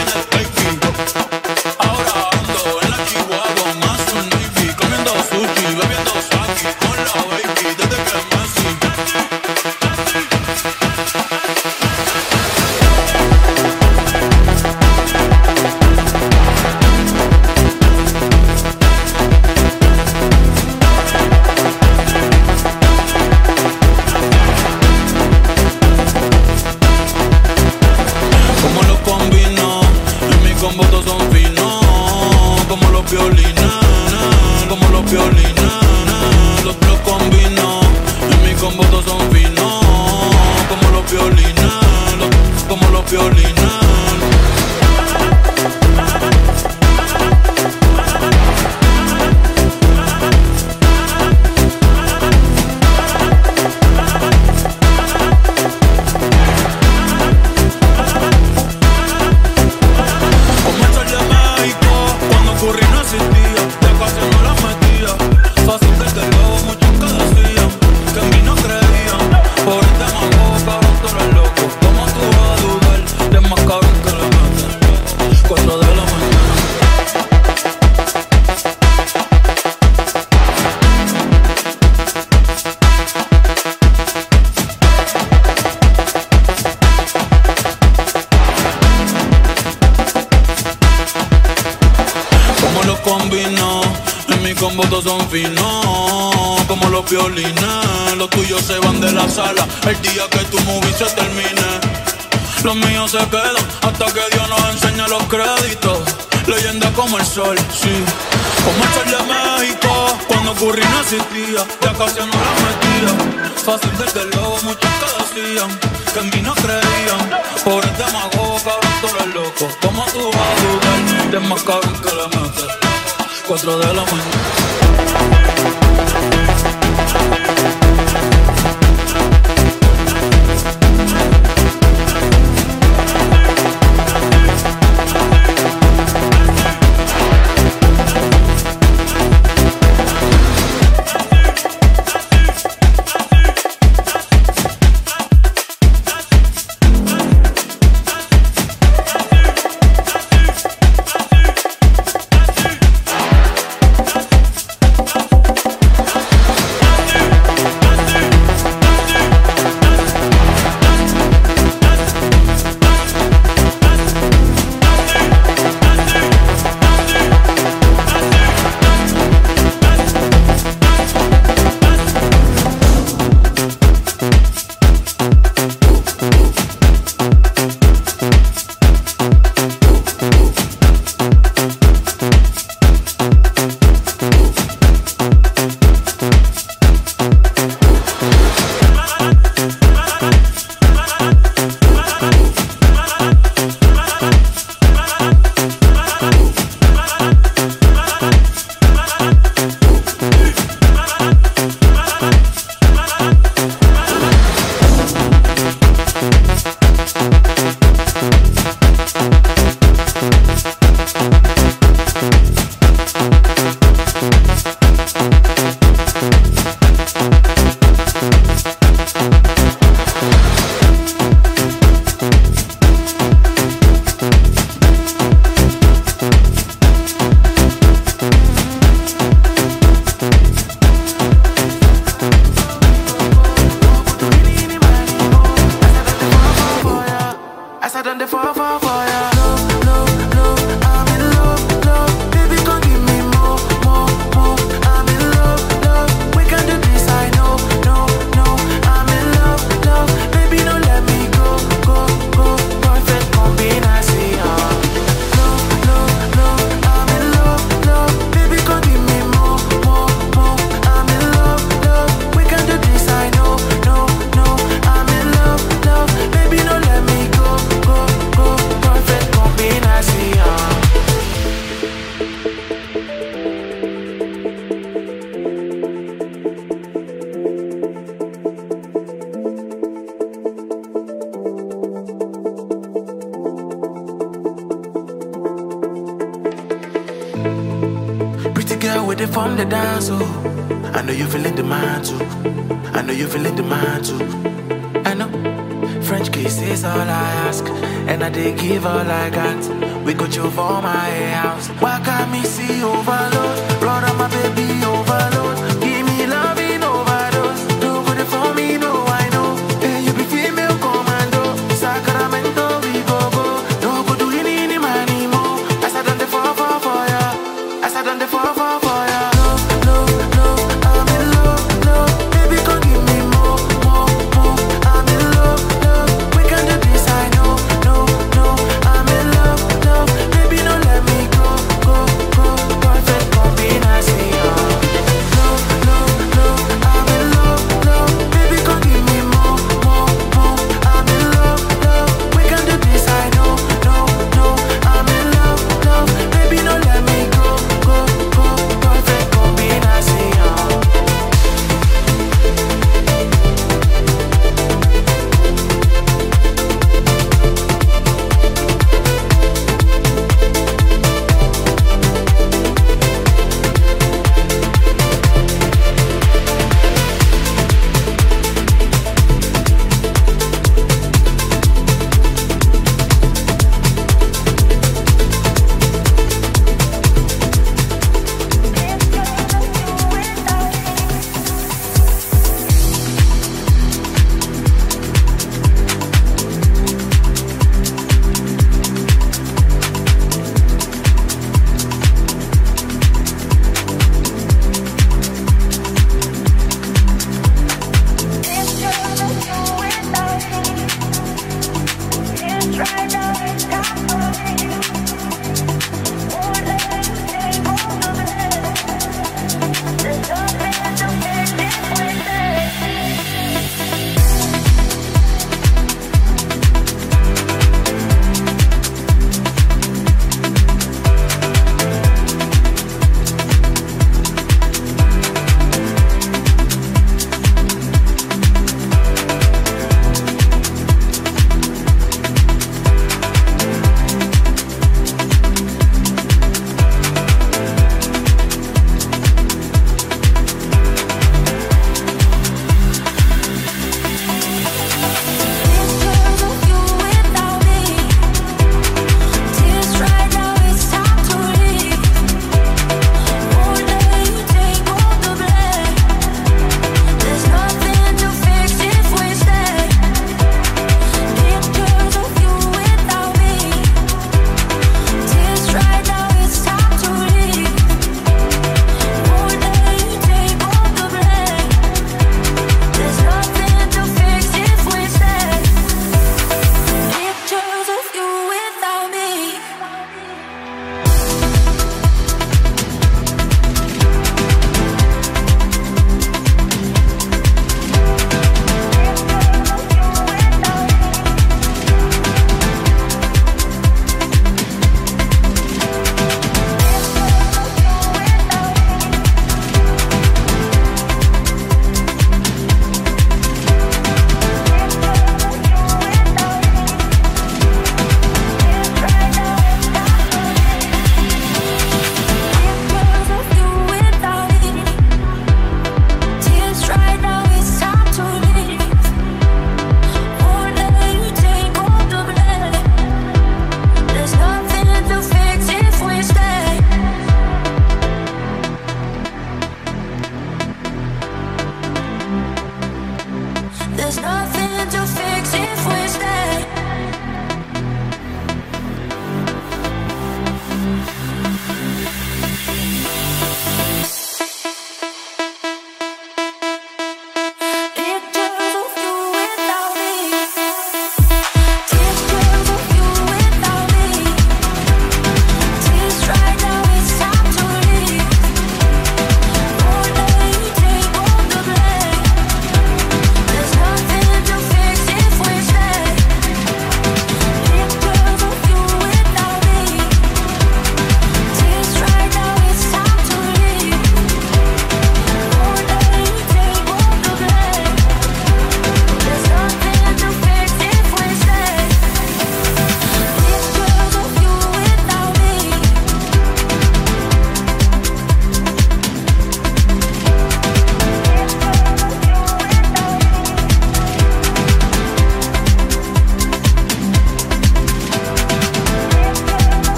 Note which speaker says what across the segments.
Speaker 1: it from the dance, oh. I know you're feeling the mind too. I know you're feeling the mind too. I know French kiss. This is all I ask, and I did give all I got. We go chill for my house. Why can't me see overload? Blood on my baby overload. Give me loving overdose. Do good for me, no I know. Hey, you be female commando. Sacramento we go go. No go do any money more. As I done the fall for ya. As I done the fall for ya. No, no, I'm in love, love. Baby, come give me more, more, more. I'm in love, love. We can do this, I know, no, no. I'm in love, love. Baby, don't let me go, go, go. Perfect combination.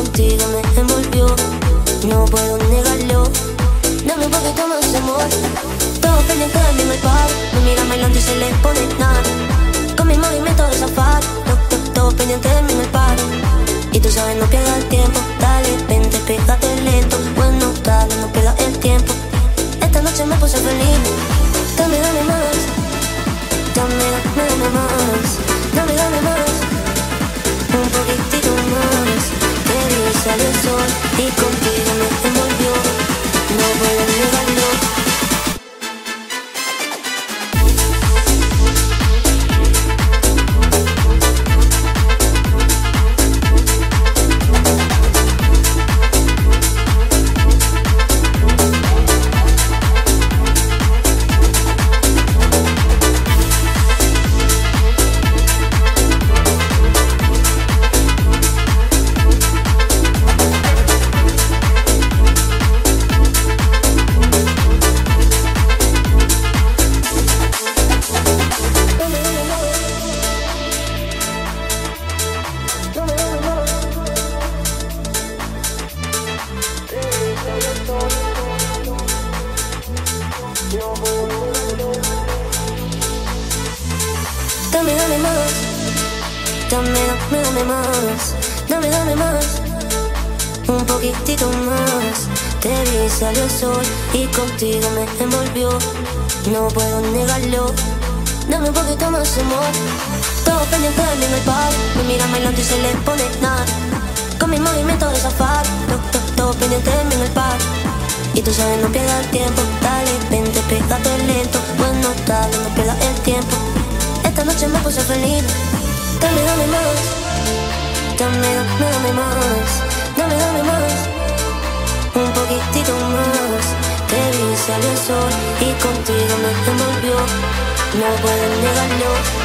Speaker 2: contigo me envolvió. No puedo negarlo. Dame un poquito más de amor. Todos pendientes de mí en el par. Me miran bailando y se les pone nada. Con mi movimiento de safari. Todos pendientes de mí en el par. Y tú sabes, no pierdas el tiempo. Dale, vente, pégate lento. Bueno, dale, no pierdas el tiempo. Esta noche me puse feliz. Dame, dame más. Dame, dame, dame más. Dame, dame más. Un poquitito más. Que vi salió el sol y contigo me envolvió. No puedo negarlo. Dame, dame más. Dame, dame, dame más. Dame, dame más. Un poquitito más. Te vi, salió el sol y contigo me envolvió. No puedo negarlo. Dame un poquito más de amor. Todos pendientes de mí en el par. Me miran bailando y se les pone nada. Con mi movimiento de safari. Todos pendientes de mí en el par. Y tú sabes, no pierdas el tiempo. Dale, vente, pégate lento. Bueno, dale, no pierdas el tiempo. Esta noche me puse feliz. Dame, dame más. Dame, dame, dame más. Dame, dame más. Un poquitito más. Te vi, salió el sol y contigo me envolvió. No puedo negarlo.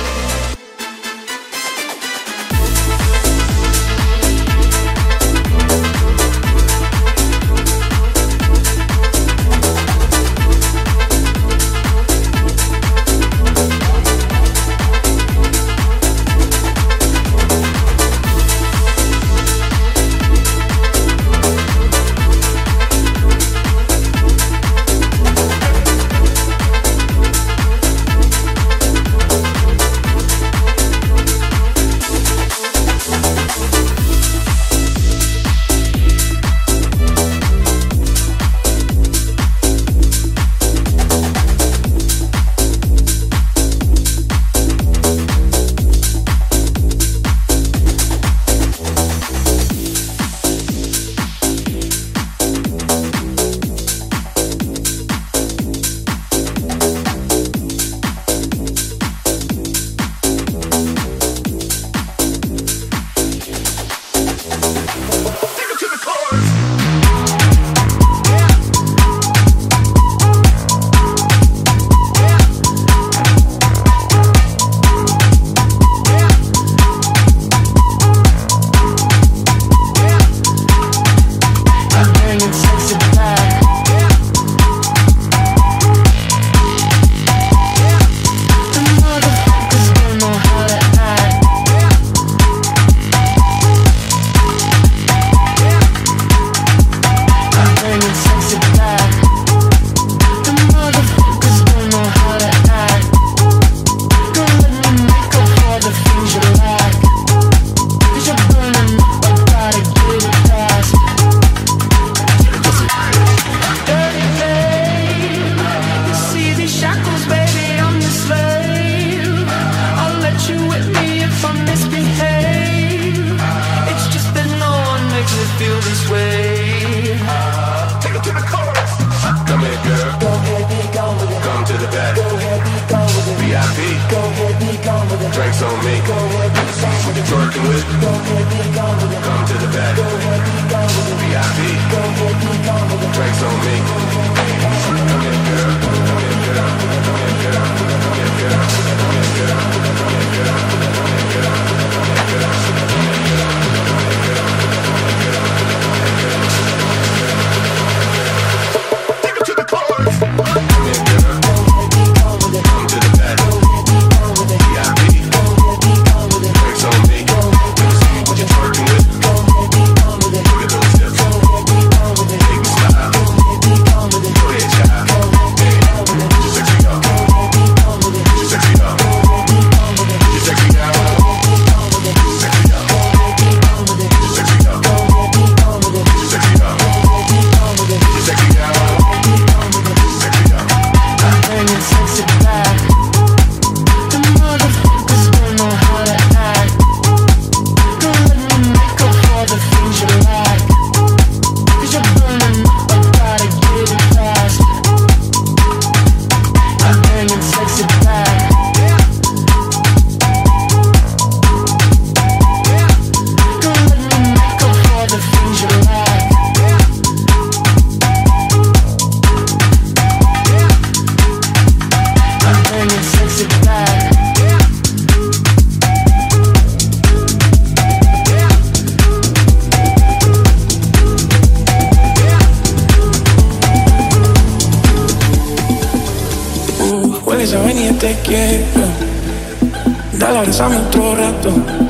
Speaker 3: hueles a venir, te quiero. Dale, abrázame otro rato.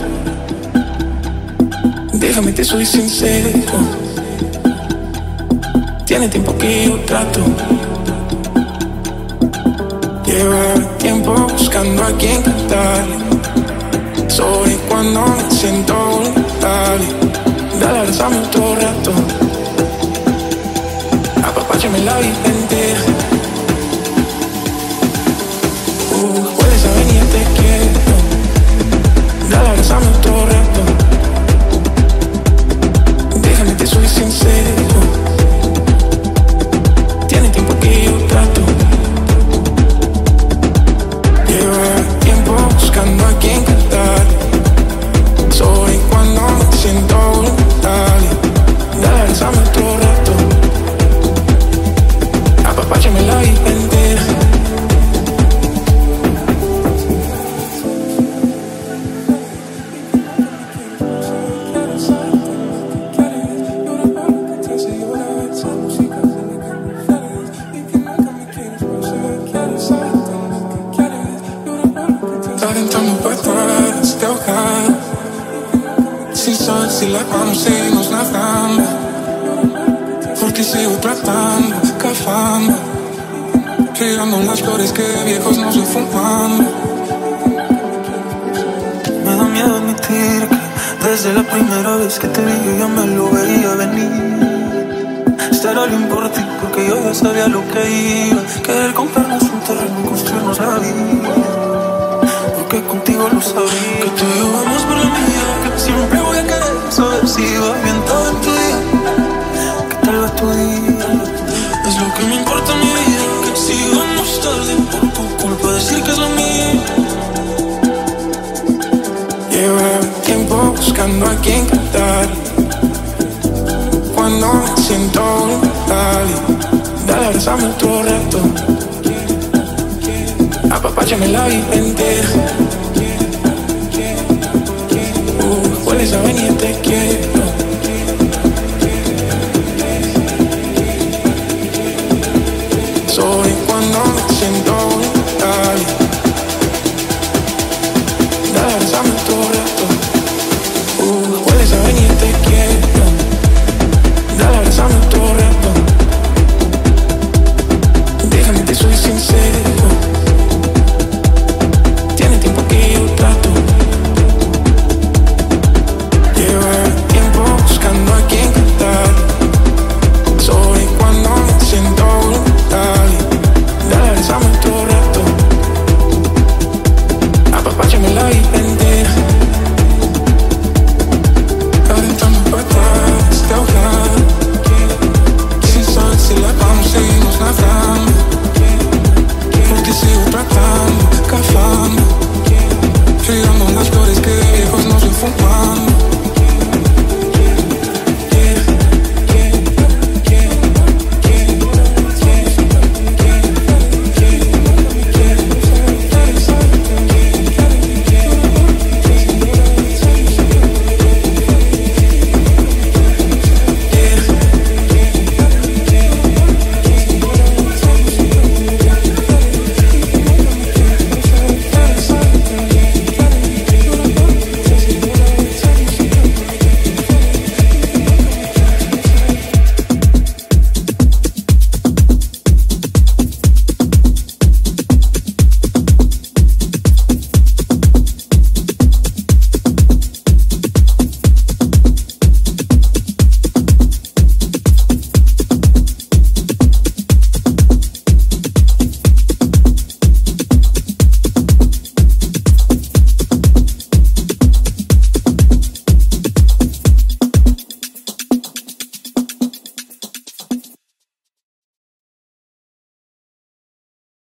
Speaker 3: Déjame, te soy sincero. Tiene tiempo que yo trato. Lleva tiempo buscando a quien cantarle. Soy cuando me siento vulnerable. Dale, abrázame otro rato. Apapáchame la vida entera. Hueles a venir, te quiero. Dale, abrázame otro rato. Déjame, te soy sincero. Tiene tiempo que yo trato. Lleva tiempo buscando a quien cantar. Soy cuando me siento vulnerable. Dale, abrázame otro rato. Apapáchame la vida entera. Si la conocemos nadando, porque sigo tratando, cafando, regando las flores que viejos no se fumando.
Speaker 4: Me da miedo admitir que desde la primera vez que te vi yo ya me lo veía venir. Estar alguien por ti porque yo ya sabía lo que iba. Querer comprarnos un terreno y construirnos la vida, porque contigo lo sabía. Que tú y yo vamos por la mía, que siempre voy a querer saber si va bien todo en tu día. ¿Qué tal va tu día? Es lo que me importa en mi vida. Que si vamos tarde por tu culpa decir que es lo mío.
Speaker 3: Lleva tiempo buscando a quien cantar. Cuando me siento vulnerable, dale, abrázame otro rato. Apapáchame la vida entera. Hueles a venir, te quiero. Soy